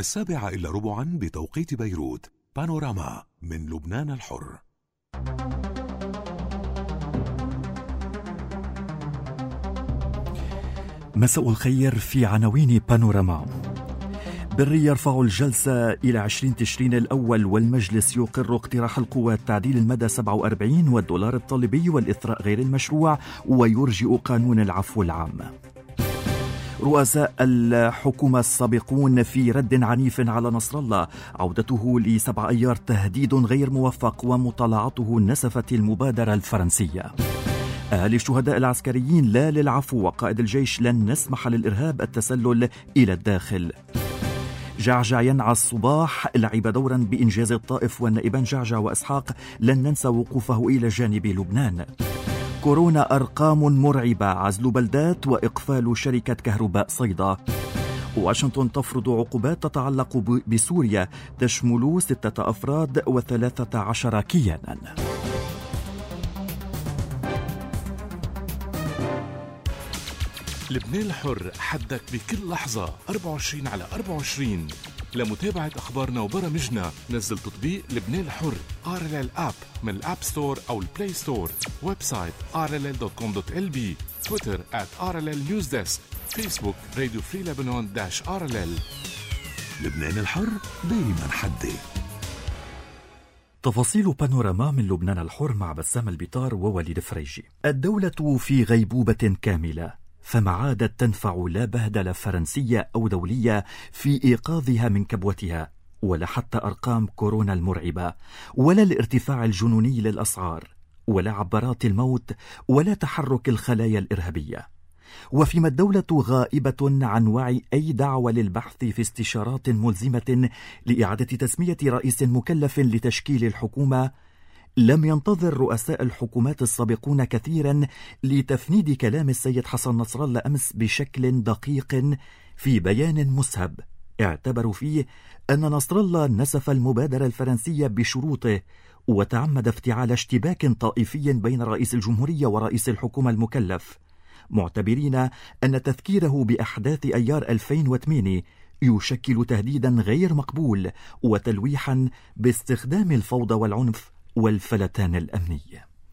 7:15 بتوقيت بيروت. بانوراما من لبنان الحر. مساء الخير. في عناوين بانوراما: بري يرفع الجلسة إلى 20 تشرين الأول، والمجلس يقر اقتراح القوات تعديل المدى 47 والدولار الطالبي والإثراء غير المشروع، ويرجئ قانون العفو العام. رؤساء الحكومة السابقون في رد عنيف على نصر الله، عودته ل7 أيار تهديد غير موفق، ومطالعته نسفت المبادرة الفرنسية. أهالي الشهداء العسكريين لا للعفو، وقائد الجيش لن نسمح للإرهاب التسلل إلى الداخل. جعجع ينعى الصباح لعب دورا بإنجاز الطائف، والنائبان جعجع وإسحاق لن ننسى وقوفه إلى جانب لبنان. كورونا أرقام مرعبة، عزل بلدات وإقفال شركة كهرباء صيدا. واشنطن تفرض عقوبات تتعلق بسوريا تشمل 6 أفراد و13 كيانا. لبنان الحر، حدك بكل لحظة 24/24. لمتابعة أخبارنا وبرامجنا نزل تطبيق لبنان الحر RLL App من الأب ستور أو البلاي ستور. ويب سايت rll.com.lb. تويتر @RLL News Desk. فيسبوك راديو فري لبنان -RLL. لبنان الحر دايما حدي. تفاصيل بانوراما من لبنان الحر مع بسام البطار ووليد فريجي. الدولة في غيبوبة كاملة، فما عادت تنفع لا بهدلة فرنسية أو دولية في إيقاظها من كبوتها، ولا حتى أرقام كورونا المرعبة، ولا الارتفاع الجنوني للأسعار، ولا عبارات الموت، ولا تحرك الخلايا الإرهابية. وفيما الدولة غائبة عن وعي أي دعوة للبحث في استشارات ملزمة لإعادة تسمية رئيس مكلف لتشكيل الحكومة، لم ينتظر رؤساء الحكومات السابقون كثيرا لتفنيد كلام السيد حسن نصر الله أمس بشكل دقيق في بيان مسهب اعتبروا فيه أن نصر الله نسف المبادرة الفرنسية بشروطه، وتعمد افتعال اشتباك طائفي بين رئيس الجمهورية ورئيس الحكومة المكلف، معتبرين أن تذكيره بأحداث أيار 2008 يشكل تهديدا غير مقبول وتلويحا باستخدام الفوضى والعنف والفلتان الأمني.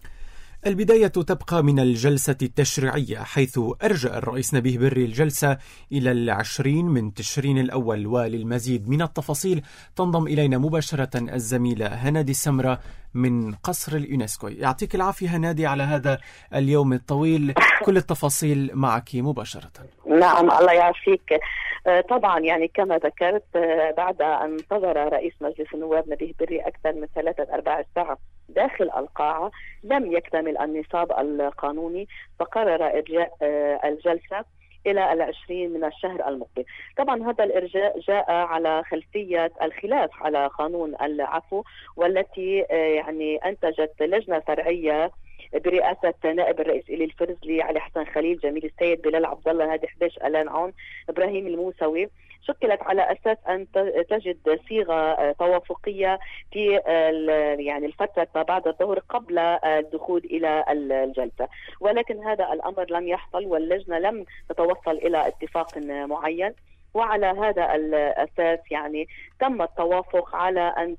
البداية تبقى من الجلسة التشريعية، حيث أرجأ الرئيس نبيه بري الجلسة إلى 20 من تشرين الأول. وللمزيد من التفاصيل تنضم إلينا مباشرة الزميلة هنادي السمرة من قصر اليونسكو. يعطيك العافية هنادي على هذا اليوم الطويل، كل التفاصيل معك مباشرة. نعم الله يعافيك. طبعا يعني كما ذكرت، بعد أن انتظر رئيس مجلس النواب نبيه بري أكثر من 3-4 ساعة داخل القاعة لم يكتمل النصاب القانوني، فقرر إرجاء الجلسة إلى 20 من الشهر المقبل. طبعا هذا الإرجاء جاء على خلفية الخلاف على قانون العفو، والتي يعني أنتجت لجنة فرعية برئاسة نائب الرئيس إلي الفرزلي، علي حسن خليل، جميل السيد، بلال عبد الله، هادي حبيش، ألان عون، إبراهيم الموسوي. شكلت على أساس أن تجد صيغة توافقية في يعني الفترة ما بعد الظهر قبل الدخول إلى الجلسة، ولكن هذا الأمر لم يحصل، واللجنة لم تتوصل إلى اتفاق معين. وعلى هذا الأساس يعني تم التوافق على أن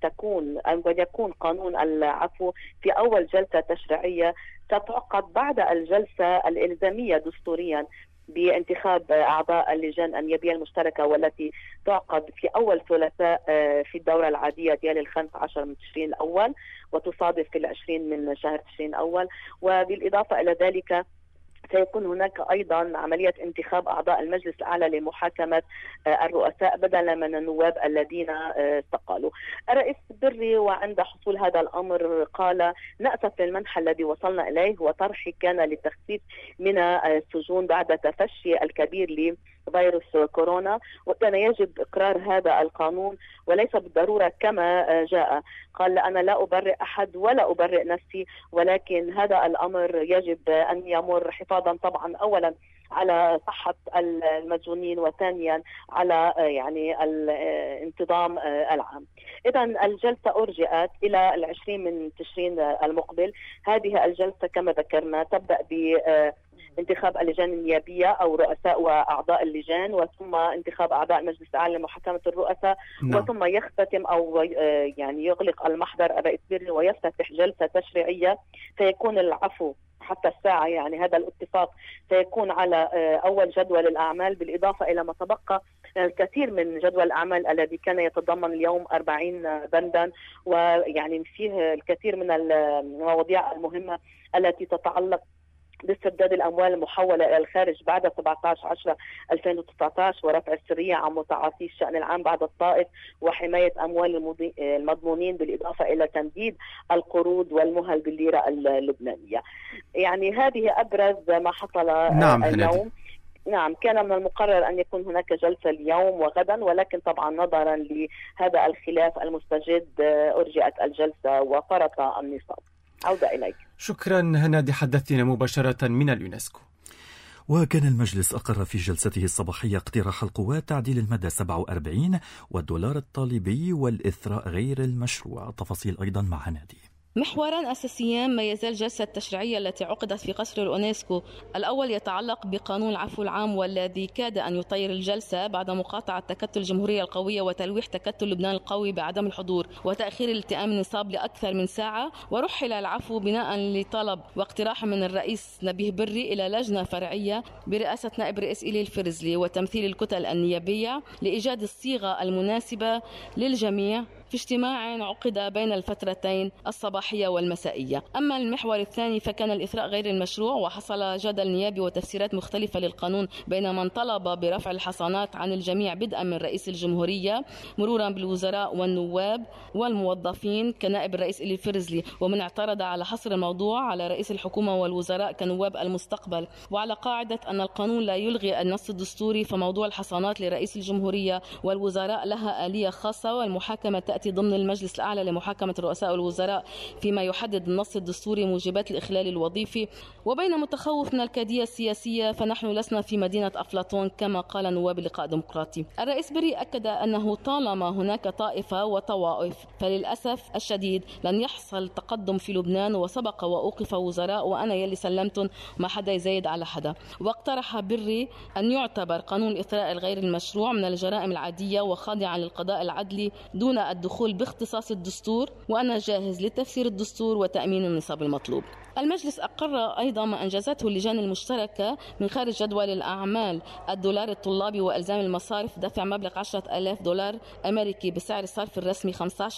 يكون قانون العفو في أول جلسة تشريعية ستعقد بعد الجلسة الإلزامية دستوريا بانتخاب أعضاء اللجان النيابية المشتركة، والتي تعقد في أول ثلاثاء في الدورة العادية ديال 15 من تشرين الأول، وتصادف في 20 من شهر تشرين الأول. وبالإضافة إلى ذلك سيكون هناك أيضا عملية انتخاب أعضاء المجلس الأعلى لمحاكمة الرؤساء بدلا من النواب الذين استقالوا. الرئيس بري وعند حصول هذا الأمر قال: نأسف للمنحى الذي وصلنا إليه، وطرحي كان للتخفيف من السجون بعد تفشي الكبير فيروس كورونا، وكان يجب إقرار هذا القانون وليس بالضرورة كما جاء. قال: أنا لا أبرئ أحد ولا أبرئ نفسي، ولكن هذا الأمر يجب أن يمر حفاظا طبعا أولا على صحة المدجونين، وثانيا على يعني الانتظام العام. إذا الجلسة أرجئت إلى 20 من تشرين المقبل. هذه الجلسة كما ذكرنا تبدأ انتخاب اللجان النيابية أو رؤساء وأعضاء اللجان، وثم انتخاب أعضاء مجلس الأعلى لمحاكمة الرؤساء. وثم يختتم أو يعني يغلق المحضر الرئيس بري ويفتتح جلسة تشريعية سيكون العفو حتى الساعة. يعني هذا الاتفاق سيكون على أول جدول الأعمال، بالإضافة إلى ما تبقى الكثير من جدول الأعمال الذي كان يتضمن اليوم 40 بندا، ويعني فيه الكثير من المواضيع المهمة التي تتعلق باسترداد الأموال المحولة إلى الخارج بعد 17/10/2019 ورفع السرية عن متعاطي الشأن العام بعد الطائف وحماية أموال المضمونين، بالإضافة إلى تمديد القروض والمهل بالليرة اللبنانية. يعني هذه أبرز ما حصل اليوم. نعم، كان من المقرر أن يكون هناك جلسة اليوم وغدا، ولكن طبعا نظرا لهذا الخلاف المستجد أرجئت الجلسة وفرط النصاب. عودة إليك. شكرا هنادي، حدثتنا مباشرة من اليونسكو. وكان المجلس أقر في جلسته الصباحية اقتراح القوات تعديل المادة 47 والدولار الطالبي والإثراء غير المشروع. تفاصيل أيضا مع هنادي. محوران أساسيان ما يزال جلسة التشريعية التي عقدت في قصر الأونسكو. الأول يتعلق بقانون العفو العام، والذي كاد أن يطير الجلسة بعد مقاطعة تكتل الجمهورية القوية وتلويح تكتل لبنان القوي بعدم الحضور وتأخير الالتئام النصاب لأكثر من ساعة. ورحل العفو بناء لطلب واقتراح من الرئيس نبيه بري إلى لجنة فرعية برئاسة نائب رئيس إيلي الفرزلي وتمثيل الكتل النيابية لإيجاد الصيغة المناسبة للجميع في اجتماع عقد بين الفترتين الصباحية والمسائية. أما المحور الثاني فكان الإثراء غير المشروع، وحصل جدل نيابي وتفسيرات مختلفة للقانون بين من طلب برفع الحصانات عن الجميع بدءا من رئيس الجمهورية مرورا بالوزراء والنواب والموظفين كنائب الرئيس إيلي الفرزلي، ومن اعترض على حصر الموضوع على رئيس الحكومة والوزراء كنواب المستقبل. وعلى قاعدة أن القانون لا يلغي النص الدستوري، فموضوع الحصانات لرئيس الجمهورية والوزراء لها آلية خاصة، والمحاكمة تأتي ضمن المجلس الأعلى لمحاكمة الرؤساء والوزراء فيما يحدد النص الدستوري موجبات الإخلال الوظيفي. وبين متخوف من الكيدية السياسية فنحن لسنا في مدينة أفلاطون كما قال نواب اللقاء الديمقراطي. الرئيس بري أكد أنه طالما هناك طائفة وطوائف فللأسف الشديد لن يحصل تقدم في لبنان، وسبق وأوقف وزراء وأنا يلي سلمتن ما حدا يزايد على حدا. واقترح بري أن يعتبر قانون الإثراء الغير المشروع من الجرائم العادية وخاضعا للقضاء العدلي دون الدخول باختصاص الدستور، وأنا جاهز لتفسير الدستور وتأمين النصاب المطلوب. المجلس أقر أيضا ما أنجزته اللجان المشتركة من خارج جدول الأعمال: الدولار الطلابي وإلزام المصارف دفع مبلغ 10,000 دولار أمريكي بسعر الصرف الرسمي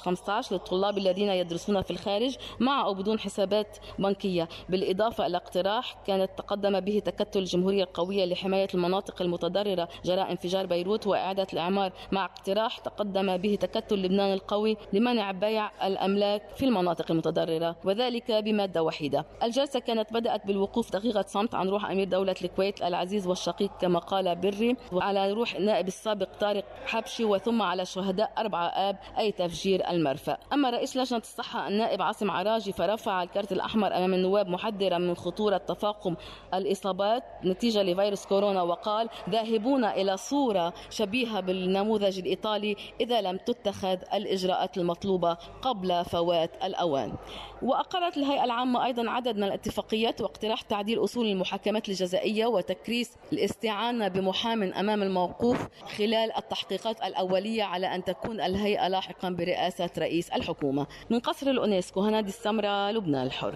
15 للطلاب الذين يدرسون في الخارج مع أو بدون حسابات بنكية. بالإضافة إلى اقتراح كانت تقدم به تكتل الجمهورية القوية لحماية المناطق المتضررة جراء انفجار بيروت وإعادة الإعمار، مع اقتراح تقدم به تكتل لبنان القوي لمنع بيع الأملاك في المناطق المتضررة، وذلك بمادة وحيدة. الجلسة كانت بدأت بالوقوف دقيقة صمت عن روح أمير دولة الكويت العزيز والشقيق كما قال بري، وعلى روح النائب السابق طارق حبشي، وثم على شهداء 4 آب أي تفجير المرفأ. أما رئيس لجنة الصحة النائب عاصم عراجي فرفع الكرت الأحمر أمام النواب محذرا من خطورة تفاقم الإصابات نتيجة لفيروس كورونا، وقال: ذاهبون إلى صورة شبيهة بالنموذج الإيطالي إذا لم تتخذ الإجراءات المطلوبة قبل فوات الأوان. وأقرت الهيئة العامة أيضا عدد من الاتفاقيات واقتراح تعديل أصول المحاكمات الجزائية وتكريس الاستعانة بمحام أمام الموقوف خلال التحقيقات الأولية على أن تكون الهيئة لاحقا برئاسة رئيس الحكومة. من قصر الأونسكو، هنادي السمرة، لبنان الحر.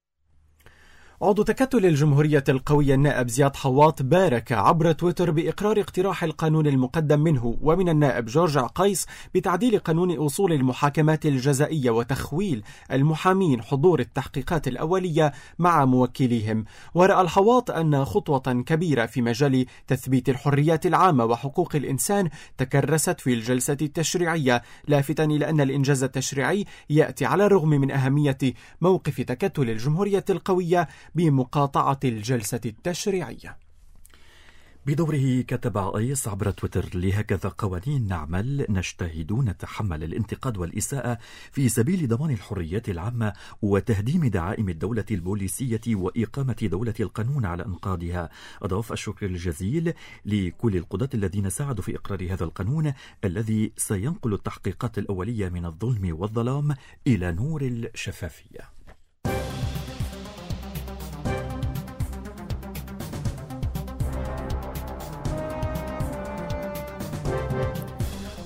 عضو تكتل الجمهورية القوية النائب زياد حواط بارك عبر تويتر بإقرار اقتراح القانون المقدم منه ومن النائب جورج عقيس بتعديل قانون أصول المحاكمات الجزائية وتخويل المحامين حضور التحقيقات الأولية مع موكليهم. ورأى الحواط أن خطوة كبيرة في مجال تثبيت الحريات العامة وحقوق الإنسان تكرست في الجلسة التشريعية، لافتا إلى أن الإنجاز التشريعي يأتي على الرغم من أهمية موقف تكتل الجمهورية القوية بمقاطعة الجلسة التشريعية. بدوره كتب عقيس عبر تويتر: لهكذا قوانين نعمل، نجتهد، نتحمل الانتقاد والإساءة في سبيل ضمان الحريات العامة وتهديم دعائم الدولة البوليسية وإقامة دولة القانون على أنقاضها. أضاف: الشكر الجزيل لكل القضاة الذين ساعدوا في إقرار هذا القانون الذي سينقل التحقيقات الأولية من الظلم والظلام إلى نور الشفافية.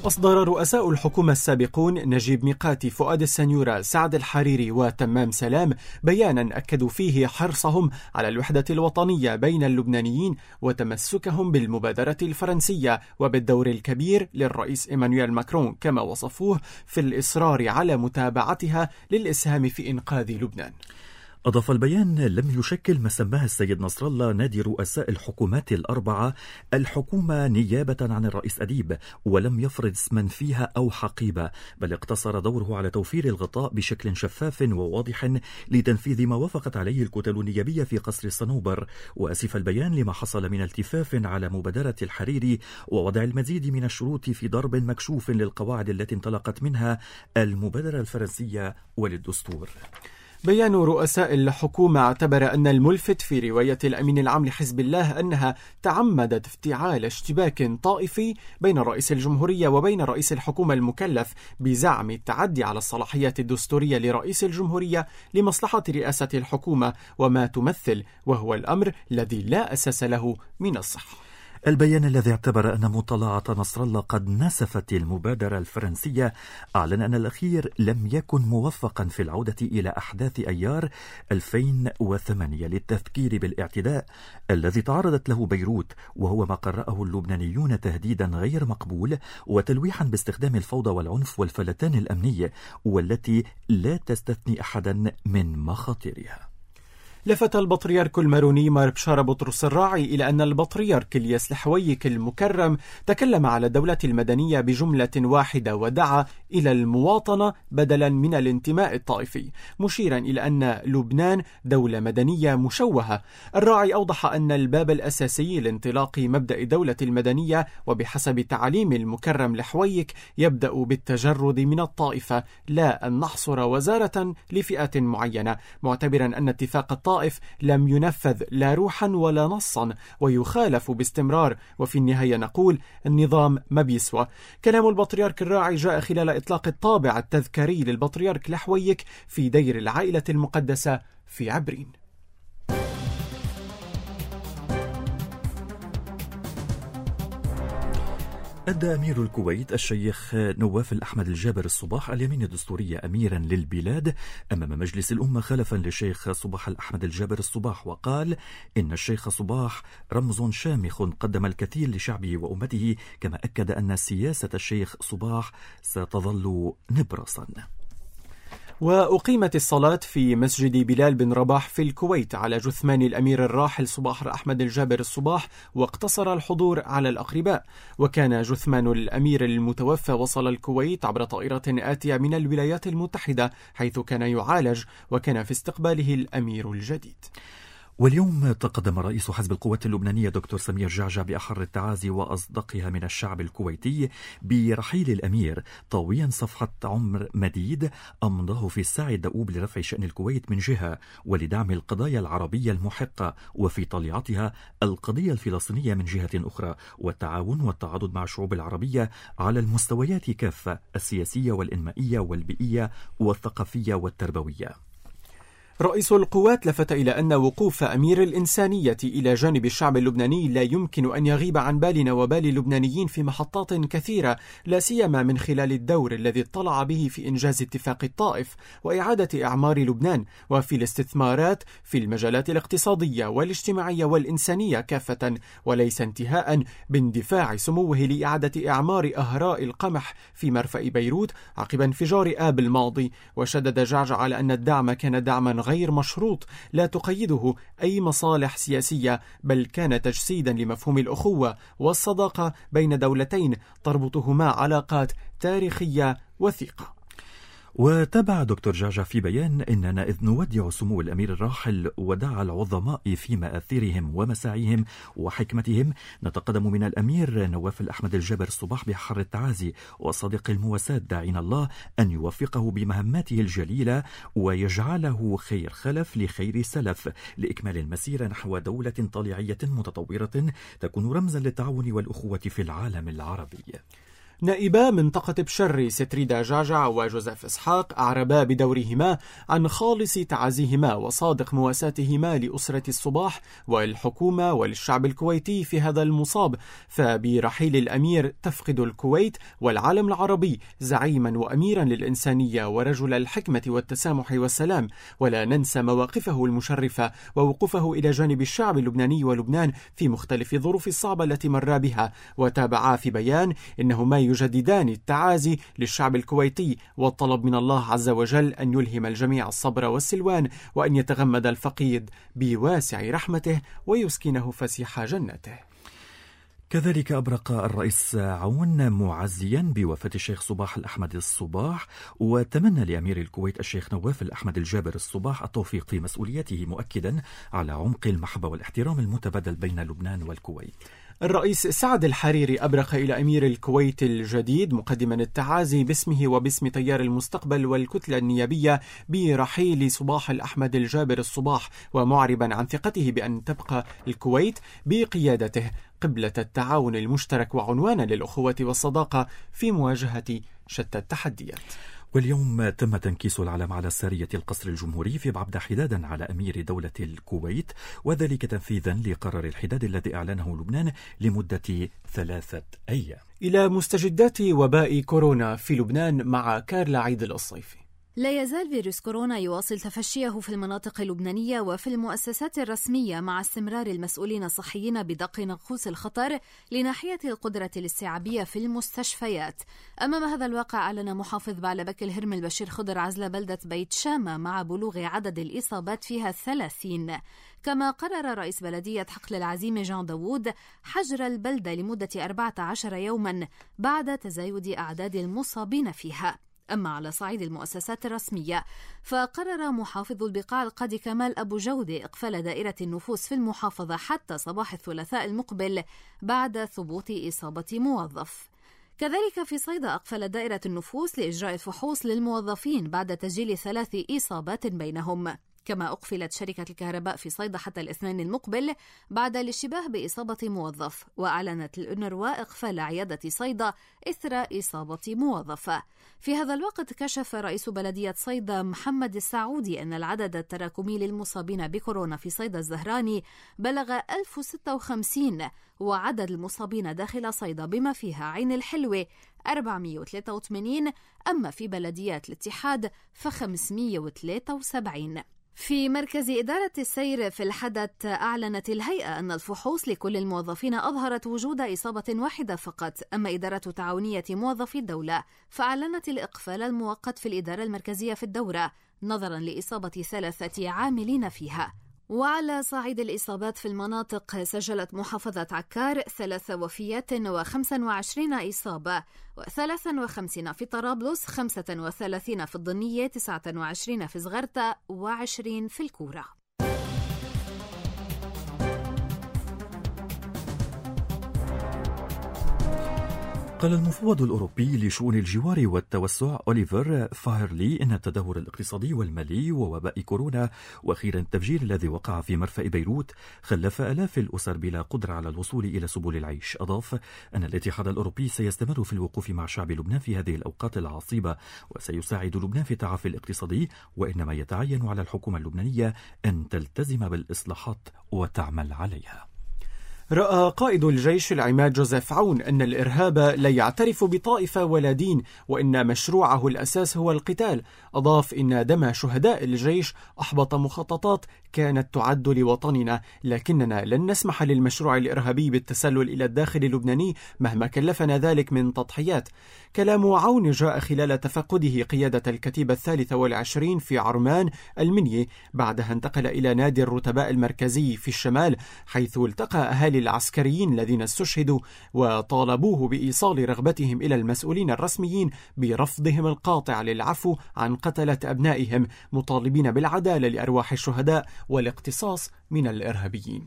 أصدر رؤساء الحكومة السابقون نجيب ميقاتي، فؤاد السنيورة، سعد الحريري وتمام سلام بيانا أكدوا فيه حرصهم على الوحدة الوطنية بين اللبنانيين وتمسكهم بالمبادرة الفرنسية وبالدور الكبير للرئيس إيمانويل ماكرون، كما وصفوه في الإصرار على متابعتها للإسهام في إنقاذ لبنان. أضاف البيان: لم يشكل ما سماه السيد نصر الله نادي رؤساء الحكومات الأربعة الحكومة نيابة عن الرئيس أديب، ولم يفرض اسما فيها أو حقيبة، بل اقتصر دوره على توفير الغطاء بشكل شفاف وواضح لتنفيذ ما وافقت عليه الكتل النيابية في قصر الصنوبر. وأسف البيان لما حصل من التفاف على مبادرة الحريري ووضع المزيد من الشروط في ضرب مكشوف للقواعد التي انطلقت منها المبادرة الفرنسية وللدستور. بيان رؤساء الحكومة اعتبر أن الملفت في رواية الأمين العام لحزب الله أنها تعمدت افتعال اشتباك طائفي بين رئيس الجمهورية وبين رئيس الحكومة المكلف بزعم التعدي على الصلاحيات الدستورية لرئيس الجمهورية لمصلحة رئاسة الحكومة وما تمثل، وهو الأمر الذي لا أساس له من الصحة. البيان الذي اعتبر أن مطالعة نصر الله قد نسفت المبادرة الفرنسية أعلن أن الأخير لم يكن موفقا في العودة إلى أحداث أيار 2008 للتذكير بالاعتداء الذي تعرضت له بيروت، وهو ما قرأه اللبنانيون تهديدا غير مقبول وتلويحا باستخدام الفوضى والعنف والفلتان الأمني، والتي لا تستثني أحدا من مخاطرها. لفت البطريرك الماروني مار بشارة بطرس الراعي إلى أن البطريرك الياس الحويك المكرم تكلم على الدولة المدنية بجملة واحدة ودعا إلى المواطنة بدلا من الانتماء الطائفي، مشيرا إلى أن لبنان دولة مدنية مشوهة. الراعي أوضح أن الباب الأساسي لانطلاق مبدأ الدولة المدنية وبحسب تعليم المكرم الحويك يبدأ بالتجرد من الطائفة، لا أن نحصر وزارة لفئات معينة، معتبرا أن اتفاق الطائف لم ينفذ لا روحا ولا نصا ويخالف باستمرار، وفي النهاية نقول النظام ما بيسوى. كلام البطريرك الراعي جاء خلال إطلاق الطابع التذكاري للبطريرك الحويك في دير العائلة المقدسة في عبرين. أدى أمير الكويت الشيخ نواف الأحمد الجابر الصباح اليمين الدستورية أميرا للبلاد أمام مجلس الأمة خلفا للشيخ صباح الأحمد الجابر الصباح، وقال إن الشيخ صباح رمز شامخ قدم الكثير لشعبه وأمته، كما أكد أن سياسة الشيخ صباح ستظل نبرسا. وأقيمت الصلاة في مسجد بلال بن رباح في الكويت على جثمان الأمير الراحل صباح أحمد الجابر الصباح، واقتصر الحضور على الأقرباء. وكان جثمان الأمير المتوفى وصل الكويت عبر طائرة آتية من الولايات المتحدة حيث كان يعالج، وكان في استقباله الأمير الجديد. واليوم تقدم رئيس حزب القوات اللبنانية دكتور سمير جعجع بأحر التعازي وأصدقها من الشعب الكويتي برحيل الأمير، طاويا صفحة عمر مديد أمضاه في السعي الدؤوب لرفع شأن الكويت من جهة ولدعم القضايا العربية المحقة، وفي طليعتها القضية الفلسطينية من جهة أخرى، والتعاون والتعاضد مع الشعوب العربية على المستويات كافة: السياسية والإنمائية والبيئية والثقافية والتربوية. رئيس القوات لفت إلى أن وقوف أمير الإنسانية إلى جانب الشعب اللبناني لا يمكن أن يغيب عن بالنا وبال اللبنانيين في محطات كثيرة، لا سيما من خلال الدور الذي اطلع به في إنجاز اتفاق الطائف وإعادة إعمار لبنان، وفي الاستثمارات في المجالات الاقتصادية والاجتماعية والإنسانية كافة، وليس انتهاء باندفاع سموه لإعادة إعمار أهراء القمح في مرفأ بيروت عقب انفجار آب الماضي. وشدد جعجع على أن الدعم كان دعما غير مشروط لا تقيده أي مصالح سياسية، بل كان تجسيدا لمفهوم الأخوة والصداقة بين دولتين تربطهما علاقات تاريخية وثيقة. وتابع دكتور جعجع في بيان: إننا إذ نودع سمو الأمير الراحل ودع العظماء في مآثرهم ومساعيهم وحكمتهم، نتقدم من الأمير نواف الأحمد الجابر الصباح بحر التعازي وصديق المواساة، داعين الله أن يوفقه بمهماته الجليلة ويجعله خير خلف لخير سلف لإكمال المسيرة نحو دولة طليعية متطورة تكون رمزا للتعاون والأخوة في العالم العربي. نائبا منطقة بشري ستريدا جعجع وجوزيف إسحاق أعربا بدورهما عن خالص تعازيهما وصادق مواساتهما لأسرة الصباح والحكومة والشعب الكويتي في هذا المصاب، فبرحيل الأمير تفقد الكويت والعالم العربي زعيما وأميرا للإنسانية ورجل الحكمة والتسامح والسلام، ولا ننسى مواقفه المشرفة ووقوفه إلى جانب الشعب اللبناني ولبنان في مختلف الظروف الصعبة التي مر بها. وتابعا في بيان إنهما يجددان التعازي للشعب الكويتي والطلب من الله عز وجل أن يلهم الجميع الصبر والسلوان، وأن يتغمد الفقيد بواسع رحمته ويسكنه فسيح جنته. كذلك أبرق الرئيس عون معزيا بوفاة الشيخ صباح الأحمد الصباح، وتمنى لأمير الكويت الشيخ نواف الأحمد الجابر الصباح التوفيق في مسؤوليته، مؤكدا على عمق المحبة والاحترام المتبادل بين لبنان والكويت. الرئيس سعد الحريري أبرق إلى أمير الكويت الجديد مقدما التعازي باسمه وباسم تيار المستقبل والكتلة النيابية برحيل صباح الأحمد الجابر الصباح، ومعربا عن ثقته بأن تبقى الكويت بقيادته قبلة التعاون المشترك وعنوانا للأخوة والصداقة في مواجهة شتى التحديات. واليوم تم تنكيس العلم على سارية القصر الجمهوري في بعبدة حدادا على أمير دولة الكويت، وذلك تنفيذا لقرار الحداد الذي أعلنه لبنان لمدة 3 أيام. إلى مستجدات وباء كورونا في لبنان مع كارلا عيد الصيفي. لا يزال فيروس كورونا يواصل تفشيه في المناطق اللبنانية وفي المؤسسات الرسمية، مع استمرار المسؤولين الصحيين بدق ناقوس الخطر لناحية القدرة الاستيعابية في المستشفيات. أمام هذا الواقع أعلن محافظ بعلبك الهرم البشير خضر عزل بلدة بيت شامة مع بلوغ عدد الإصابات فيها 30. كما قرر رئيس بلدية حقل العزيمة جان داوود حجر البلدة لمدة 14 يوما بعد تزايد أعداد المصابين فيها. أما على صعيد المؤسسات الرسمية، فقرر محافظ البقاع القاضي كمال أبو جودة إقفال دائرة النفوس في المحافظة حتى صباح الثلاثاء المقبل بعد ثبوت إصابة موظف. كذلك في صيدا أقفل دائرة النفوس لإجراء الفحوص للموظفين بعد تسجيل 3 إصابات بينهم. كما أقفلت شركة الكهرباء في صيدا حتى الاثنين المقبل بعد الاشتباه بإصابة موظف، وأعلنت الأونروا إقفال عيادة صيدا إثر إصابة موظفة. في هذا الوقت كشف رئيس بلدية صيدا محمد السعودي أن العدد التراكمي للمصابين بكورونا في صيدا الزهراني بلغ 1056، وعدد المصابين داخل صيدا بما فيها عين الحلوة 483، أما في بلديات الاتحاد ف573. في مركز إدارة السير في الحدث أعلنت الهيئة أن الفحوص لكل الموظفين أظهرت وجود إصابة واحدة فقط. أما إدارة تعاونية موظفي الدولة فأعلنت الإقفال المؤقت في الإدارة المركزية في الدورة نظرا لإصابة 3 عاملين فيها. وعلى صعيد الإصابات في المناطق، سجلت محافظة عكار 3 وفيات و25 إصابة، و53 في طرابلس، 35 في الضنية، 29 في زغرتة، و20 في الكورة. قال المفوض الأوروبي لشؤون الجوار والتوسع أوليفر فايرلي إن التدهور الاقتصادي والمالي ووباء كورونا وأخيرا التفجير الذي وقع في مرفأ بيروت خلف آلاف الأسر بلا قدرة على الوصول إلى سبل العيش. أضاف أن الاتحاد الأوروبي سيستمر في الوقوف مع شعب لبنان في هذه الأوقات العصيبة وسيساعد لبنان في التعافي الاقتصادي، وإنما يتعين على الحكومة اللبنانية أن تلتزم بالإصلاحات وتعمل عليها. رأى قائد الجيش العماد جوزيف عون أن الإرهاب لا يعترف بطائفة ولا دين، وإن مشروعه الأساس هو القتال. أضاف إن دم شهداء الجيش أحبط مخططات كانت تعد لوطننا، لكننا لن نسمح للمشروع الإرهابي بالتسلل إلى الداخل اللبناني مهما كلفنا ذلك من تضحيات. كلام عون جاء خلال تفقده قيادة الكتيبة 23 في عرمان المنيي، بعدها انتقل إلى نادي الرتباء المركزي في الشمال، حيث التقى أهالي العسكريين الذين استشهدوا وطالبوه بإيصال رغبتهم إلى المسؤولين الرسميين برفضهم القاطع للعفو عن قتلة أبنائهم، مطالبين بالعدالة لأرواح الشهداء والاقتصاص من الإرهابيين.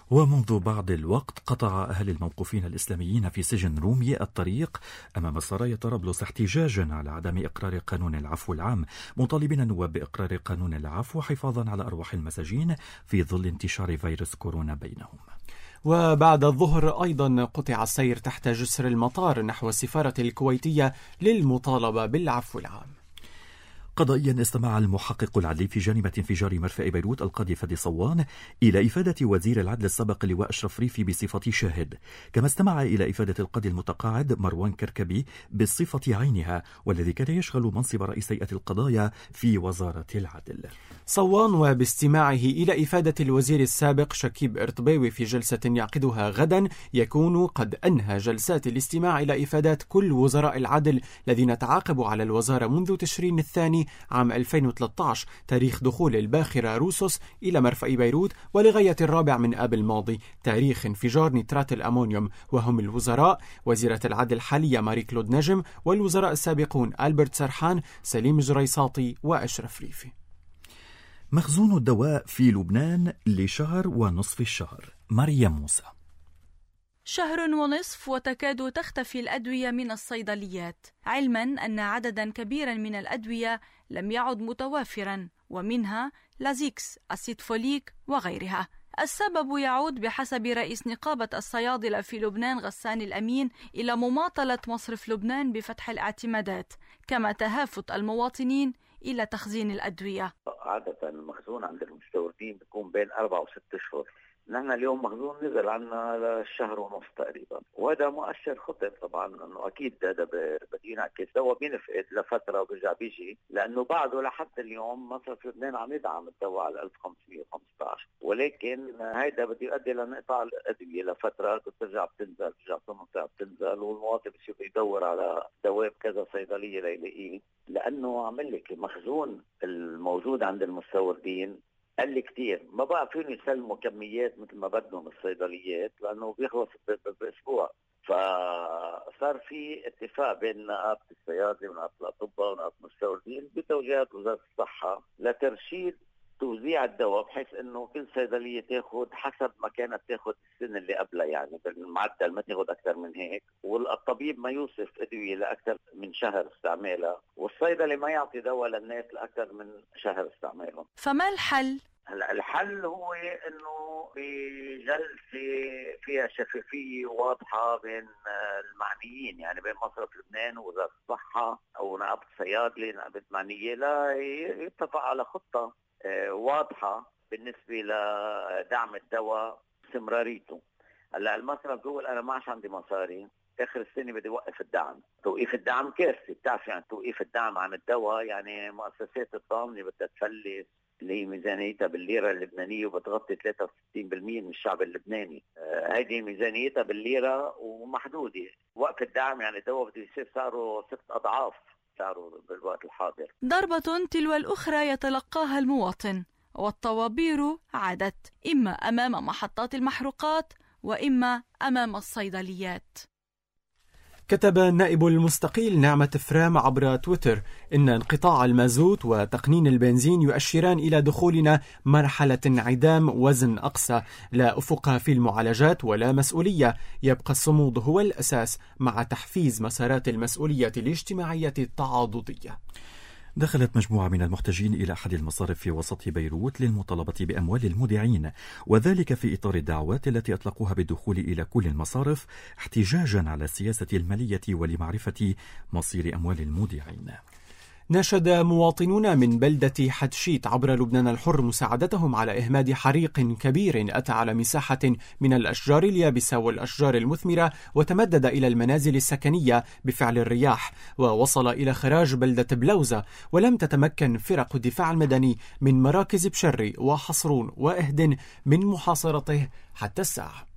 ومنذ بعض الوقت قطع أهل الموقوفين الإسلاميين في سجن رومية الطريق أمام سرايا طرابلس احتجاجا على عدم إقرار قانون العفو العام، مطالبين النواب بإقرار قانون العفو حفاظا على أرواح المساجين في ظل انتشار فيروس كورونا بينهم. وبعد الظهر أيضا قطع السير تحت جسر المطار نحو السفارة الكويتية للمطالبة بالعفو العام. قضائيا استمع المحقق العدلي في جريمة انفجار مرفأ بيروت القاضي فادي صوان إلى إفادة وزير العدل السابق اللواء أشرف ريفي بصفة شاهد، كما استمع إلى إفادة القاضي المتقاعد مروان كركبي بالصفة عينها والذي كان يشغل منصب رئيس هيئة القضايا في وزارة العدل. صوان وباستماعه إلى إفادة الوزير السابق شكيب إرطبيوي في جلسة يعقدها غدا يكون قد أنهى جلسات الاستماع إلى إفادات كل وزراء العدل الذين تعاقبوا على الوزارة منذ تشرين الثاني عام 2013 تاريخ دخول الباخرة روسوس إلى مرفأ بيروت، ولغاية 4 من آب الماضي تاريخ انفجار نترات الأمونيوم، وهم الوزراء وزيرة العدل الحالية ماري كلود نجم والوزراء السابقون ألبرت سرحان، سليم جريساطي وأشرف ريفي. مخزون الدواء في لبنان لشهر ونصف الشهر. مريم موسى. شهر ونصف وتكاد تختفي الأدوية من الصيدليات، علما أن عددا كبيرا من الأدوية لم يعد متوافرا، ومنها لازيكس، أسيتفوليك وغيرها. السبب يعود بحسب رئيس نقابة الصيادلة في لبنان غسان الأمين إلى مماطلة مصرف لبنان بفتح الاعتمادات، كما تهافت المواطنين إلى تخزين الأدوية. عادة المخزون عند المستوردين بيكون بين 4 و 6 أشهر. نحن اليوم مخزون نزل عنا للشهر ونص تقريبا، وهذا مؤشر خطر طبعا، انه اكيد هذا بده ينعكس. دواء بينفقد لفتره وبرجع بيجي، لانه بعده لحد اليوم مصرف لبنان عم يدعم الدواء على 1515، ولكن هيدا بده يؤدي لانقطاع الادويه لفتره، بترجع بتنزل، بترجع بتنزل، والمواطن بصير يدور على دواء بكذا صيدليه ليلاقيه، لانه عمل لك المخزون الموجود عند المستوردين قل كتير. ما بقى فيهم يسلموا كميات مثل ما بدهم الصيدليات، لأنه بيخلص بأسبوع. فصار في اتفاق بين نقابة الصيادلة ونقابة الأطباء ونقابة المستوردين بتوجيهات وزارة الصحة لترشيد توزيع الدواء، بحيث انه كل صيدليه تاخذ حسب ما كانت تاخذ السنه اللي قبلها، يعني بالمعدل ما تاخذ اكثر من هيك، والطبيب ما يوصف ادويه لاكثر من شهر استعمالها، والصيدلي ما يعطي دواء للناس لاكثر من شهر استعمالهم. فما الحل؟ هلا الحل هو انه بجلسه فيها شفافيه واضحه بين المعنيين، يعني بين مصرف لبنان ووزاره الصحه او نقابه الصيادله، نقابه معنيه، لا يتفق على خطه واضحة بالنسبة لدعم الدواء واستمراريته. هلا المصرف بيقول أنا ما عادش عندي مصاري، آخر السنة بدي وقف الدعم. توقيف الدعم كارثة، بتعرف يعني توقيف الدعم عن الدواء يعني مؤسسات الضامنة بدها تفلس، اللي هي ميزانيتها بالليرة اللبنانية وبتغطي 63% من الشعب اللبناني. هذه ميزانيتها بالليرة ومحدودة. وقف الدعم يعني الدواء بده يصير صاروا 6 أضعاف بالوقت الحاضر. ضربة تلو الأخرى يتلقاها المواطن، والطوابير عادت إما أمام محطات المحروقات وإما أمام الصيدليات. كتب النائب المستقيل نعمة فرام عبر تويتر إن انقطاع المازوت وتقنين البنزين يؤشران إلى دخولنا مرحلة انعدام وزن أقصى، لا أفق في المعالجات ولا مسؤولية، يبقى الصمود هو الأساس مع تحفيز مسارات المسؤولية الاجتماعية التعاضدية. دخلت مجموعة من المحتجين إلى أحد المصارف في وسط بيروت للمطالبة بأموال المودعين، وذلك في إطار الدعوات التي أطلقوها بالدخول إلى كل المصارف احتجاجا على السياسة المالية ولمعرفة مصير أموال المودعين. ناشد مواطنون من بلدة حتشيت عبر لبنان الحر مساعدتهم على إهماد حريق كبير أتى على مساحة من الأشجار اليابسة والأشجار المثمرة وتمدد إلى المنازل السكنية بفعل الرياح، ووصل إلى خراج بلدة بلوزة، ولم تتمكن فرق الدفاع المدني من مراكز بشري وحصرون وإهدن من محاصرته حتى الساعة.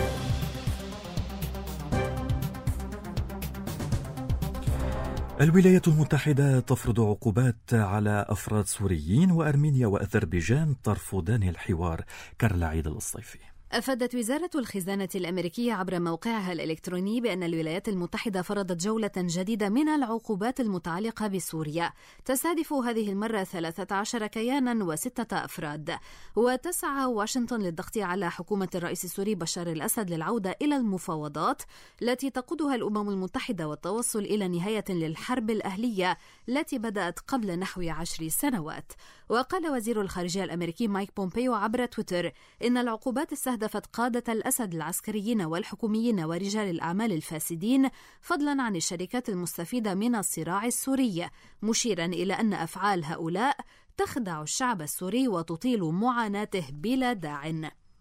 الولايات المتحدة تفرض عقوبات على أفراد سوريين، وأرمينيا وأذربيجان ترفضان الحوار. كارلا عيد الصيفي. أفادت وزارة الخزانة الأمريكية عبر موقعها الإلكتروني بأن الولايات المتحدة فرضت جولة جديدة من العقوبات المتعلقة بسوريا تستهدف هذه المرة 13 كيانا و6 أفراد. وتسعى واشنطن للضغط على حكومة الرئيس السوري بشار الأسد للعودة إلى المفاوضات التي تقودها الأمم المتحدة والتوصل إلى نهاية للحرب الأهلية التي بدأت قبل نحو 10 سنوات. وقال وزير الخارجية الأمريكي مايك بومبيو عبر تويتر إن العقوبات استهدفت قادة الأسد العسكريين والحكوميين ورجال الأعمال الفاسدين فضلا عن الشركات المستفيدة من الصراع السوري، مشيرا إلى أن أفعال هؤلاء تخدع الشعب السوري وتطيل معاناته بلا داع.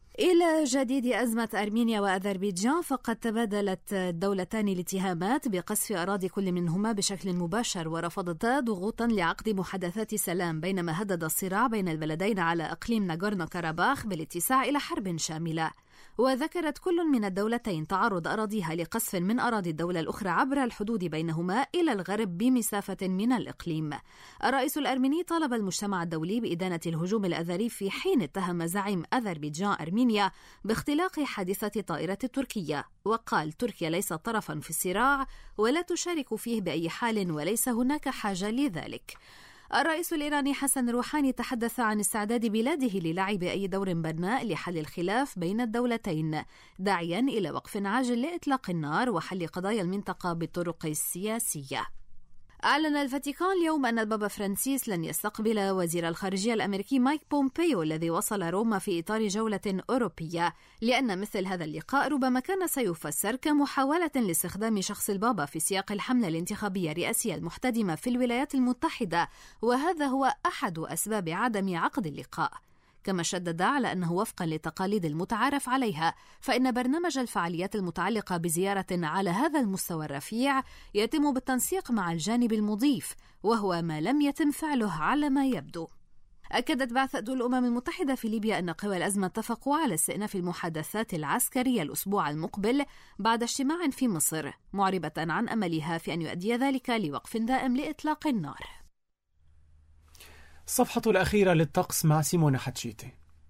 إلى جديد أزمة أرمينيا وأذربيجان، فقد تبادلت الدولتان الاتهامات بقصف أراضي كل منهما بشكل مباشر ورفضتا ضغوطا لعقد محادثات سلام، بينما هدد الصراع بين البلدين على إقليم ناغورنو كاراباخ بالاتساع إلى حرب شاملة. وذكرت كل من الدولتين تعرض أراضيها لقصف من أراضي الدولة الأخرى عبر الحدود بينهما إلى الغرب بمسافة من الإقليم. الرئيس الأرميني طالب المجتمع الدولي بإدانة الهجوم الأذري، في حين اتهم زعيم أذربيجان أرمينيا باختلاق حادثة طائرة تركية، وقال تركيا ليست طرفا في الصراع ولا تشارك فيه بأي حال وليس هناك حاجة لذلك. الرئيس الإيراني حسن روحاني تحدث عن استعداد بلاده للعب أي دور بناء لحل الخلاف بين الدولتين، داعيا إلى وقف عاجل لإطلاق النار وحل قضايا المنطقة بالطرق السياسية. أعلن الفاتيكان اليوم أن البابا فرانسيس لن يستقبل وزير الخارجية الأمريكي مايك بومبيو الذي وصل روما في إطار جولة أوروبية، لأن مثل هذا اللقاء ربما كان سيفسر كمحاولة لاستخدام شخص البابا في سياق الحملة الانتخابية الرئاسية المحتدمة في الولايات المتحدة، وهذا هو أحد أسباب عدم عقد اللقاء. كما شدد على أنه وفقا للتقاليد المتعارف عليها فإن برنامج الفعاليات المتعلقة بزيارة على هذا المستوى الرفيع يتم بالتنسيق مع الجانب المضيف، وهو ما لم يتم فعله على ما يبدو. أكدت بعثة الأمم المتحدة في ليبيا أن قوى الأزمة اتفقوا على استئناف المحادثات العسكرية الأسبوع المقبل بعد اجتماع في مصر، معربة عن أملها في أن يؤدي ذلك لوقف دائم لإطلاق النار. الصفحة الأخيرة للطقس مع سيمونة حتشيتي.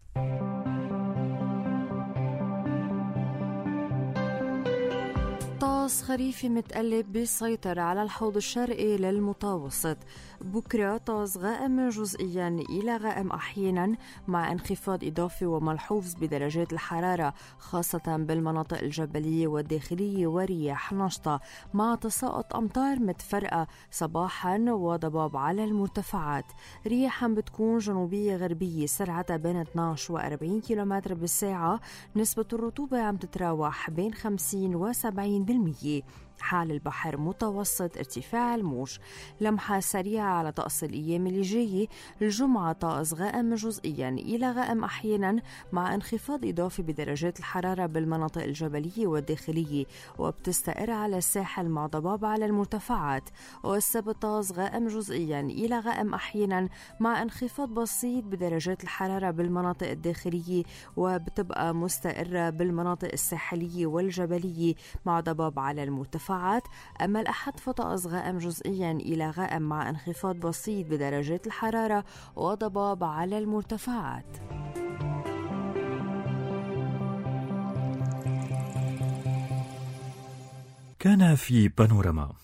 طقس خريفي متقلب بيسيطر على الحوض الشرقي للمتوسط. بكرة طقس غائم جزئيا إلى غائم أحيانا مع انخفاض إضافي وملحوظ بدرجات الحرارة خاصة بالمناطق الجبلية والداخلية ورياح نشطة مع تساقط أمطار متفرقة صباحا وضباب على المرتفعات. رياح بتكون جنوبية غربية سرعتها بين 12 و 40 كم بالساعة. نسبة الرطوبة عم تتراوح بين 50 و 70%. حال البحر متوسط ارتفاع الموج. لمحة سريعة على طقس الأيام اللي جاية. الجمعة طقس غائم جزئيا إلى غائم أحيانا مع انخفاض إضافي بدرجات الحرارة بالمناطق الجبلية والداخلية وبتستقر على الساحل مع ضباب على المرتفعات. والسبت طقس غائم جزئيا إلى غائم أحيانا مع انخفاض بسيط بدرجات الحرارة بالمناطق الداخلية وبتبقى مستقرة بالمناطق الساحلية والجبلية مع ضباب على المرتفعات. أما الأحد فطقس غائم جزئيا إلى غائم مع انخفاض بسيط بدرجات الحرارة وضباب على المرتفعات. كان في بانوراما.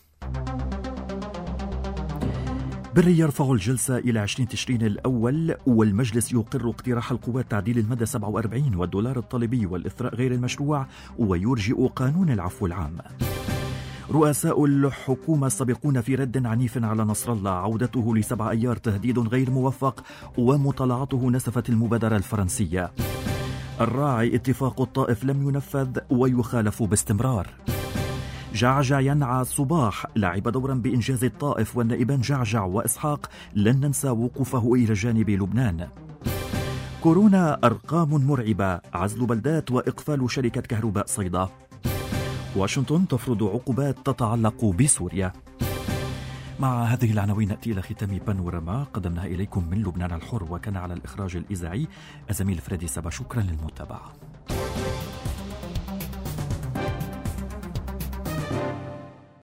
بري يرفع الجلسة إلى 20 تشرين الأول، والمجلس يقر اقتراح القوات تعديل المادة 47 والدولار الطالبي والإثراء غير المشروع، ويرجئ قانون العفو العام. رؤساء الحكومة السابقون في رد عنيف على نصر الله، عودته ل7 أيار تهديد غير موفق، ومطالعته نسفت المبادرة الفرنسية. الراعي اتفاق الطائف لم ينفذ ويخالف باستمرار. جعجع ينعى صباح، لعب دورا بإنجاز الطائف، والنائبان جعجع وإسحاق لن ننسى وقوفه إلى جانب لبنان. كورونا أرقام مرعبة، عزل بلدات وإقفال شركة كهرباء صيدا. واشنطن تفرض عقوبات تتعلق بسوريا. مع هذه العناوين نأتي إلى ختام بانوراما قدمناها إليكم من لبنان الحر، وكان على الإخراج الإذاعي الزميل فريدي سبا. شكرا للمتابعة.